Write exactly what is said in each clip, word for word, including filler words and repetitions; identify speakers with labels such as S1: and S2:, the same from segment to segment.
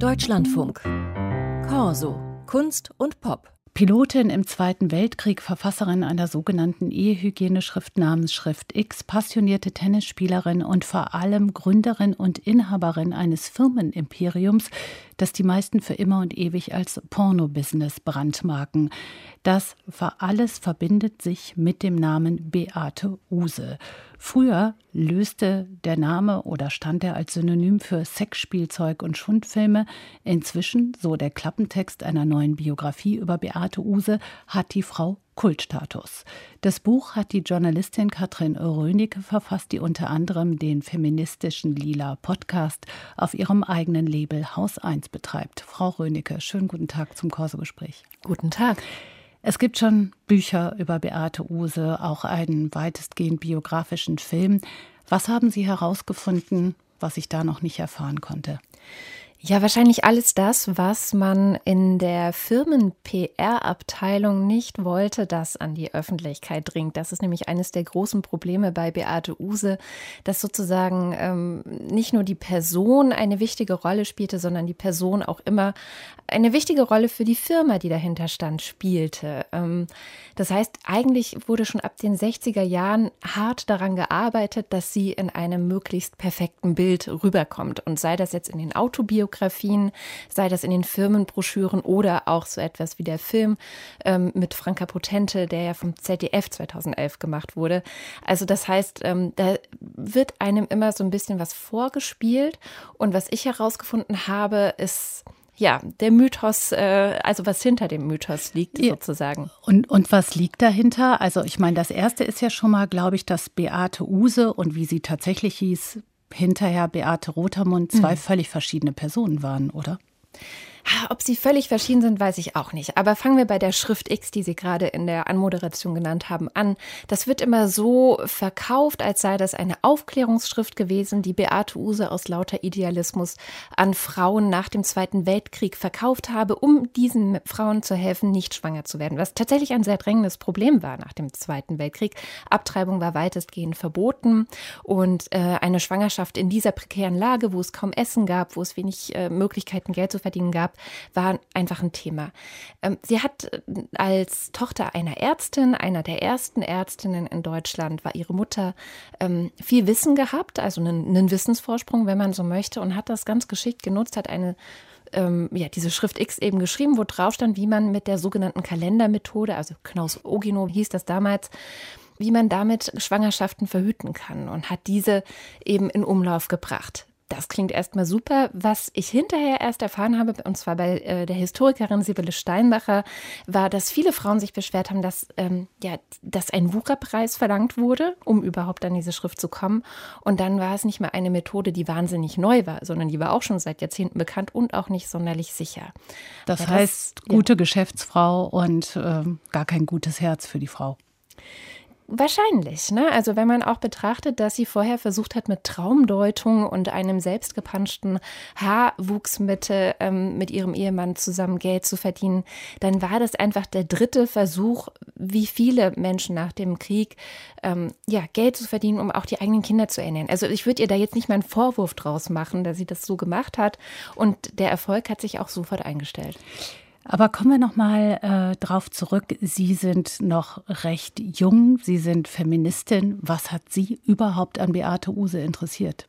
S1: Deutschlandfunk. Corso. Kunst und Pop.
S2: Pilotin im Zweiten Weltkrieg, Verfasserin einer sogenannten Ehehygieneschrift namens Schrift X, passionierte Tennisspielerin und vor allem Gründerin und Inhaberin eines Firmenimperiums, das die meisten für immer und ewig als Porno-Business brandmarken. Das alles verbindet sich mit dem Namen Beate Uhse. Früher löste der Name oder stand er als Synonym für Sexspielzeug und Schundfilme. Inzwischen, so der Klappentext einer neuen Biografie über Beate Uhse, hat die Frau Kultstatus. Das Buch hat die Journalistin Katrin Rönecke verfasst, die unter anderem den feministischen Lila Podcast auf ihrem eigenen Label Haus eins betreibt. Frau Rönecke, schönen guten Tag zum Corso-Gespräch.
S3: Guten Tag.
S2: Es gibt schon Bücher über Beate Uhse, auch einen weitestgehend biografischen Film. Was haben Sie herausgefunden, was ich da noch nicht erfahren konnte?
S3: Ja, wahrscheinlich alles das, was man in der Firmen-P R-Abteilung nicht wollte, das an die Öffentlichkeit dringt. Das ist nämlich eines der großen Probleme bei Beate Uhse, dass sozusagen ähm, nicht nur die Person eine wichtige Rolle spielte, sondern die Person auch immer eine wichtige Rolle für die Firma, die dahinter stand, spielte. Ähm, das heißt, eigentlich wurde schon ab den sechziger Jahren hart daran gearbeitet, dass sie in einem möglichst perfekten Bild rüberkommt. Und sei das jetzt in den Autobiografien, sei das in den Firmenbroschüren oder auch so etwas wie der Film ähm, mit Franka Potente, der ja vom Z D F zweitausendelf gemacht wurde. Also das heißt, ähm, da wird einem immer so ein bisschen was vorgespielt. Und was ich herausgefunden habe, ist ja der Mythos, äh, also was hinter dem Mythos liegt, ja, sozusagen.
S2: Und, und was liegt dahinter? Also ich meine, das Erste ist ja schon mal, glaube ich, dass Beate Uhse und wie sie tatsächlich hieß, hinterher Beate Rotermund, zwei mhm. völlig verschiedene Personen waren, oder?
S3: Ob sie völlig verschieden sind, weiß ich auch nicht. Aber fangen wir bei der Schrift X, die Sie gerade in der Anmoderation genannt haben, an. Das wird immer so verkauft, als sei das eine Aufklärungsschrift gewesen, die Beate Uhse aus lauter Idealismus an Frauen nach dem Zweiten Weltkrieg verkauft habe, um diesen Frauen zu helfen, nicht schwanger zu werden. Was tatsächlich ein sehr drängendes Problem war nach dem Zweiten Weltkrieg. Abtreibung war weitestgehend verboten und äh, eine Schwangerschaft in dieser prekären Lage, wo es kaum Essen gab, wo es wenig äh, Möglichkeiten, Geld zu verdienen gab, war einfach ein Thema. Sie hat als Tochter einer Ärztin, einer der ersten Ärztinnen in Deutschland, war ihre Mutter, viel Wissen gehabt, also einen, einen Wissensvorsprung, wenn man so möchte, und hat das ganz geschickt genutzt, hat eine ja, diese Schrift X eben geschrieben, wo drauf stand, wie man mit der sogenannten Kalendermethode, also Knaus-Ogino hieß das damals, wie man damit Schwangerschaften verhüten kann, und hat diese eben in Umlauf gebracht. Das klingt erstmal super. Was ich hinterher erst erfahren habe, und zwar bei äh, der Historikerin Sibylle Steinbacher, war, dass viele Frauen sich beschwert haben, dass, ähm, ja, dass ein Wucherpreis verlangt wurde, um überhaupt an diese Schrift zu kommen. Und dann war es nicht mehr eine Methode, die wahnsinnig neu war, sondern die war auch schon seit Jahrzehnten bekannt und auch nicht sonderlich sicher.
S2: Das Aber heißt, das, gute ja. Geschäftsfrau und äh, gar kein gutes Herz für die Frau.
S3: Wahrscheinlich, ne? Also wenn man auch betrachtet, dass sie vorher versucht hat, mit Traumdeutung und einem selbstgepanschten Haarwuchsmittel ähm, mit ihrem Ehemann zusammen Geld zu verdienen, dann war das einfach der dritte Versuch, wie viele Menschen nach dem Krieg, ähm, ja, Geld zu verdienen, um auch die eigenen Kinder zu ernähren. Also ich würde ihr da jetzt nicht mal einen Vorwurf draus machen, dass sie das so gemacht hat, und der Erfolg hat sich auch sofort eingestellt.
S2: Aber kommen wir noch mal äh, drauf zurück. Sie sind noch recht jung, Sie sind Feministin. Was hat Sie überhaupt an Beate Uhse interessiert?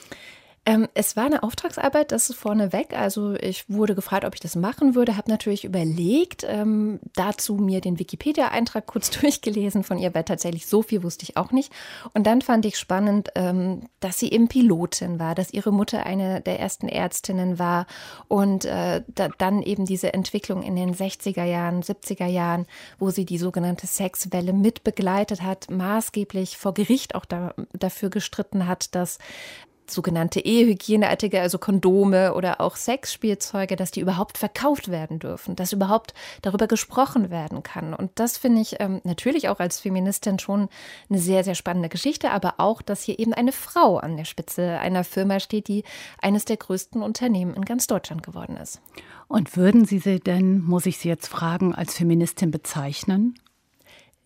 S3: Ähm, es war eine Auftragsarbeit, das ist vorneweg. Also ich wurde gefragt, ob ich das machen würde, habe natürlich überlegt, ähm, dazu mir den Wikipedia-Eintrag kurz durchgelesen von ihr, weil tatsächlich so viel wusste ich auch nicht. Und dann fand ich spannend, ähm, dass sie eben Pilotin war, dass ihre Mutter eine der ersten Ärztinnen war und äh, da, dann eben diese Entwicklung in den sechziger Jahren, siebziger Jahren, wo sie die sogenannte Sexwelle mit begleitet hat, maßgeblich vor Gericht auch da, dafür gestritten hat, dass sogenannte Ehehygieneartikel, also Kondome oder auch Sexspielzeuge, dass die überhaupt verkauft werden dürfen, dass überhaupt darüber gesprochen werden kann. Und das finde ich ähm, natürlich auch als Feministin schon eine sehr, sehr spannende Geschichte, aber auch, dass hier eben eine Frau an der Spitze einer Firma steht, die eines der größten Unternehmen in ganz Deutschland geworden ist.
S2: Und würden Sie sie denn, muss ich Sie jetzt fragen, als Feministin bezeichnen?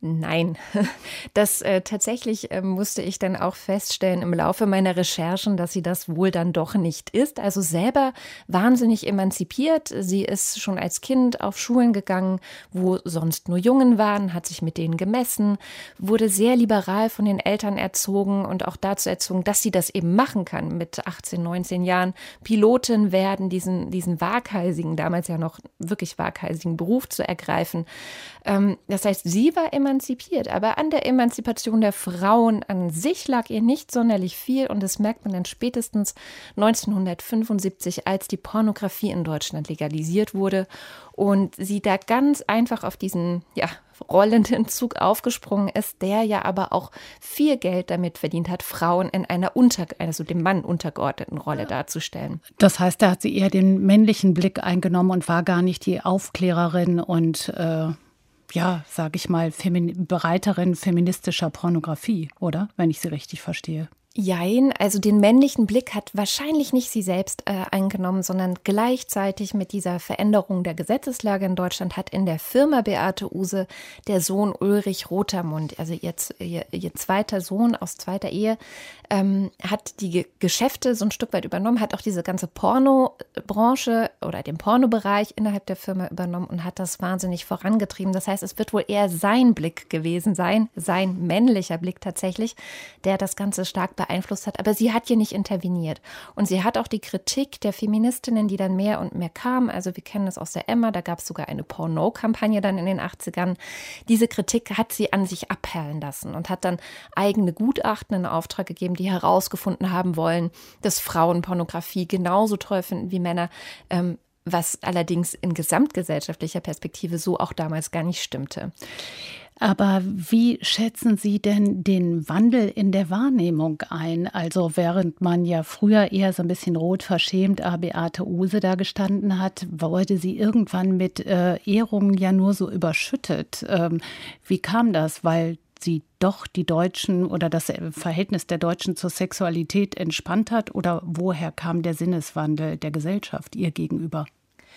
S3: Nein, das äh, tatsächlich äh, musste ich dann auch feststellen im Laufe meiner Recherchen, dass sie das wohl dann doch nicht ist. Also selber wahnsinnig emanzipiert. Sie ist schon als Kind auf Schulen gegangen, wo sonst nur Jungen waren, hat sich mit denen gemessen, wurde sehr liberal von den Eltern erzogen und auch dazu erzogen, dass sie das eben machen kann, mit achtzehn, neunzehn Jahren Pilotin werden, diesen, diesen waghalsigen, damals ja noch wirklich waghalsigen Beruf zu ergreifen. Ähm, das heißt, sie war emanzipiert. emanzipiert, aber an der Emanzipation der Frauen an sich lag ihr nicht sonderlich viel und das merkt man dann spätestens neunzehnhundertfünfundsiebzig, als die Pornografie in Deutschland legalisiert wurde und sie da ganz einfach auf diesen, ja, rollenden Zug aufgesprungen ist, der ja aber auch viel Geld damit verdient hat, Frauen in einer unter, also dem Mann untergeordneten Rolle darzustellen.
S2: Das heißt, da hat sie eher den männlichen Blick eingenommen und war gar nicht die Aufklärerin und äh ja, sage ich mal, Femin- Bereiterin feministischer Pornografie, oder? Wenn ich sie richtig verstehe.
S3: Jein, also den männlichen Blick hat wahrscheinlich nicht sie selbst äh, eingenommen, sondern gleichzeitig mit dieser Veränderung der Gesetzeslage in Deutschland hat in der Firma Beate Uhse der Sohn Ulrich Rotermund, also ihr, ihr, ihr zweiter Sohn aus zweiter Ehe, ähm, hat die Ge- Geschäfte so ein Stück weit übernommen, hat auch diese ganze Pornobranche oder den Pornobereich innerhalb der Firma übernommen und hat das wahnsinnig vorangetrieben. Das heißt, es wird wohl eher sein Blick gewesen sein, sein männlicher Blick tatsächlich, der das Ganze stark beeinflusst hat, aber sie hat hier nicht interveniert. Und sie hat auch die Kritik der Feministinnen, die dann mehr und mehr kam, also wir kennen das aus der Emma, da gab es sogar eine Porno-Kampagne dann in den achtzigern, diese Kritik hat sie an sich abperlen lassen und hat dann eigene Gutachten in Auftrag gegeben, die herausgefunden haben wollen, dass Frauen Pornografie genauso toll finden wie Männer, ähm, was allerdings in gesamtgesellschaftlicher Perspektive so auch damals gar nicht stimmte.
S2: Aber wie schätzen Sie denn den Wandel in der Wahrnehmung ein? Also während man ja früher eher so ein bisschen rot verschämt ah, Beate Uhse da gestanden hat, wurde sie irgendwann mit äh, Ehrungen ja nur so überschüttet. Ähm, wie kam das? Weil sie doch die Deutschen oder das Verhältnis der Deutschen zur Sexualität entspannt hat? Oder woher kam der Sinneswandel der Gesellschaft ihr gegenüber?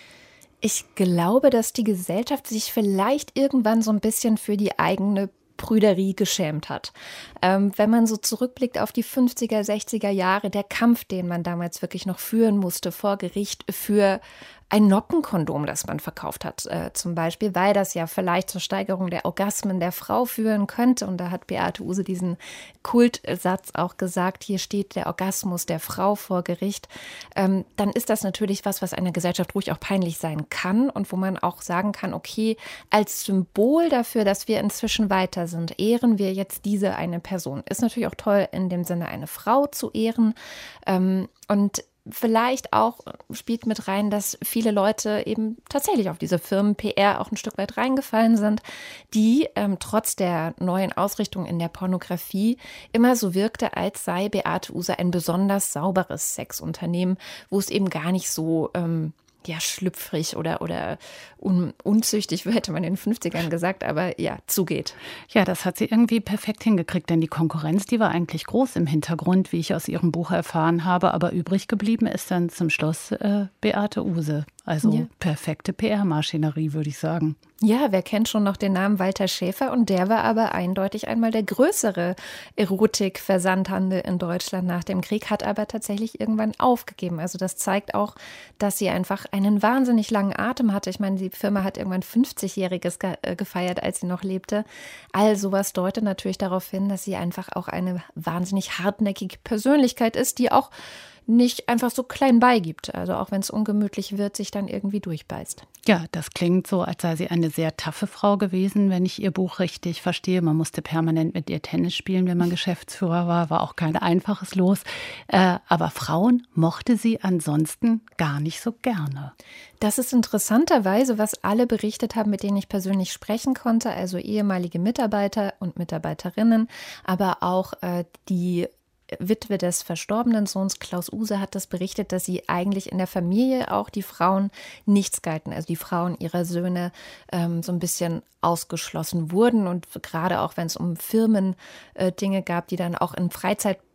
S3: Ich glaube, dass die Gesellschaft sich vielleicht irgendwann so ein bisschen für die eigene Prüderie geschämt hat. Ähm, wenn man so zurückblickt auf die fünfziger, sechziger Jahre, der Kampf, den man damals wirklich noch führen musste vor Gericht für ein Noppenkondom, das man verkauft hat, äh, zum Beispiel, weil das ja vielleicht zur Steigerung der Orgasmen der Frau führen könnte. Und da hat Beate Uhse diesen Kultsatz auch gesagt, hier steht der Orgasmus der Frau vor Gericht. Ähm, dann ist das natürlich was, was einer Gesellschaft ruhig auch peinlich sein kann und wo man auch sagen kann, okay, als Symbol dafür, dass wir inzwischen weiter sind, ehren wir jetzt diese eine Person. Ist natürlich auch toll, in dem Sinne eine Frau zu ehren. Ähm, und Vielleicht auch spielt mit rein, dass viele Leute eben tatsächlich auf diese Firmen-P R auch ein Stück weit reingefallen sind, die ähm, trotz der neuen Ausrichtung in der Pornografie immer so wirkte, als sei Beate Uhse ein besonders sauberes Sexunternehmen, wo es eben gar nicht so ähm, ja, schlüpfrig oder, oder un, unzüchtig, hätte man in den fünfzigern gesagt, aber ja, zugeht.
S2: Ja, das hat sie irgendwie perfekt hingekriegt, denn die Konkurrenz, die war eigentlich groß im Hintergrund, wie ich aus ihrem Buch erfahren habe, aber übrig geblieben ist dann zum Schluss äh, Beate Uhse. Also ja. Perfekte P R-Maschinerie, würde ich sagen.
S3: Ja, wer kennt schon noch den Namen Walter Schäfer? Und der war aber eindeutig einmal der größere Erotik-Versandhandel in Deutschland nach dem Krieg, hat aber tatsächlich irgendwann aufgegeben. Also das zeigt auch, dass sie einfach einen wahnsinnig langen Atem hatte. Ich meine, die Firma hat irgendwann fünfzigjähriges ge- gefeiert, als sie noch lebte. All sowas deutet natürlich darauf hin, dass sie einfach auch eine wahnsinnig hartnäckige Persönlichkeit ist, die auch nicht einfach so klein beigibt. Also auch wenn es ungemütlich wird, sich dann irgendwie durchbeißt.
S2: Ja, das klingt so, als sei sie eine sehr taffe Frau gewesen, wenn ich ihr Buch richtig verstehe. Man musste permanent mit ihr Tennis spielen, wenn man Geschäftsführer war. War auch kein einfaches Los. Äh, aber Frauen mochte sie ansonsten gar nicht so gerne.
S3: Das ist interessanterweise, was alle berichtet haben, mit denen ich persönlich sprechen konnte. Also ehemalige Mitarbeiter und Mitarbeiterinnen, aber auch äh, die Witwe des verstorbenen Sohns Klaus Uhse hat das berichtet, dass sie eigentlich in der Familie auch die Frauen nichts galten. Also die Frauen ihrer Söhne ähm, so ein bisschen ausgeschlossen wurden. Und gerade auch wenn es um Firmen äh, Dinge gab, die dann auch in Freizeit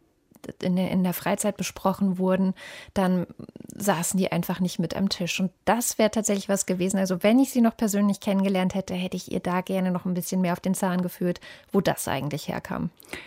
S3: in der, in der Freizeit besprochen wurden, dann saßen die einfach nicht mit am Tisch. Und das wäre tatsächlich was gewesen. Also wenn ich sie noch persönlich kennengelernt hätte, hätte ich ihr da gerne noch ein bisschen mehr auf den Zahn geführt, wo das eigentlich herkam.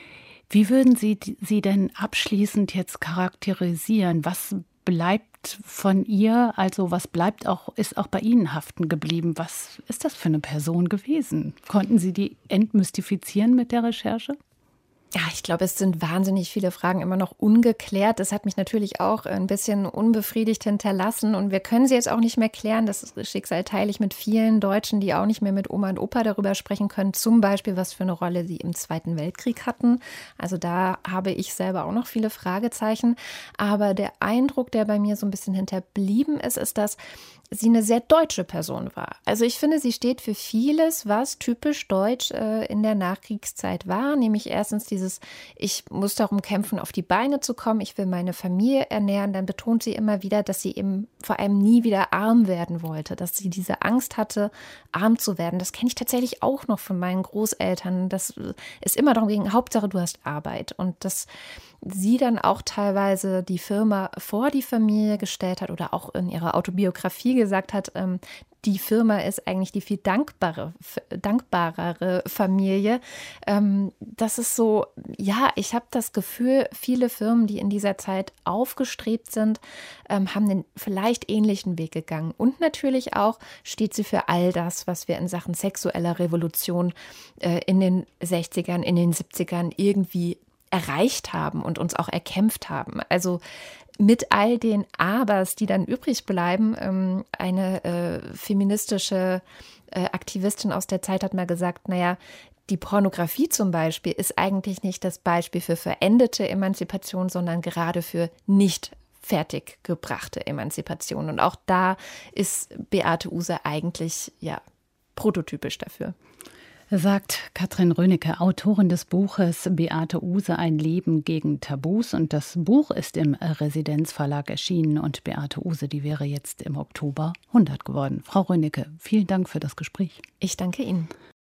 S2: Wie würden Sie sie denn abschließend jetzt charakterisieren? Was bleibt von ihr, also was bleibt auch, ist auch bei Ihnen haften geblieben? Was ist das für eine Person gewesen? Konnten Sie die entmystifizieren mit der Recherche?
S3: Ja, ich glaube, es sind wahnsinnig viele Fragen immer noch ungeklärt. Das hat mich natürlich auch ein bisschen unbefriedigt hinterlassen. Und wir können sie jetzt auch nicht mehr klären. Das Schicksal teile ich mit vielen Deutschen, die auch nicht mehr mit Oma und Opa darüber sprechen können. Zum Beispiel, was für eine Rolle sie im Zweiten Weltkrieg hatten. Also da habe ich selber auch noch viele Fragezeichen. Aber der Eindruck, der bei mir so ein bisschen hinterblieben ist, ist, dass sie eine sehr deutsche Person war. Also ich finde, sie steht für vieles, was typisch deutsch äh, in der Nachkriegszeit war. Nämlich erstens dieses, ich muss darum kämpfen, auf die Beine zu kommen. Ich will meine Familie ernähren. Dann betont sie immer wieder, dass sie eben vor allem nie wieder arm werden wollte. Dass sie diese Angst hatte, arm zu werden. Das kenne ich tatsächlich auch noch von meinen Großeltern. Das ist immer darum ging, Hauptsache du hast Arbeit. Und dass sie dann auch teilweise die Firma vor die Familie gestellt hat oder auch in ihrer Autobiografie gesagt hat, ähm, die Firma ist eigentlich die viel dankbare, dankbarere Familie. Ähm, das ist so, ja, ich habe das Gefühl, viele Firmen, die in dieser Zeit aufgestrebt sind, ähm, haben den vielleicht ähnlichen Weg gegangen. Und natürlich auch steht sie für all das, was wir in Sachen sexueller Revolution äh, in den sechzigern, in den siebzigern irgendwie erreicht haben und uns auch erkämpft haben. Also mit all den Abers, die dann übrig bleiben, ähm, eine äh, feministische äh, Aktivistin aus der Zeit hat mal gesagt, naja, die Pornografie zum Beispiel ist eigentlich nicht das Beispiel für verendete Emanzipation, sondern gerade für nicht fertiggebrachte Emanzipation. Und auch da ist Beate Uhse eigentlich ja prototypisch dafür.
S2: Sagt Katrin Rönecke, Autorin des Buches Beate Uhse, ein Leben gegen Tabus. Und das Buch ist im Residenzverlag erschienen und Beate Uhse, die wäre jetzt im Oktober hundert geworden. Frau Rönecke, vielen Dank für das Gespräch.
S3: Ich danke Ihnen.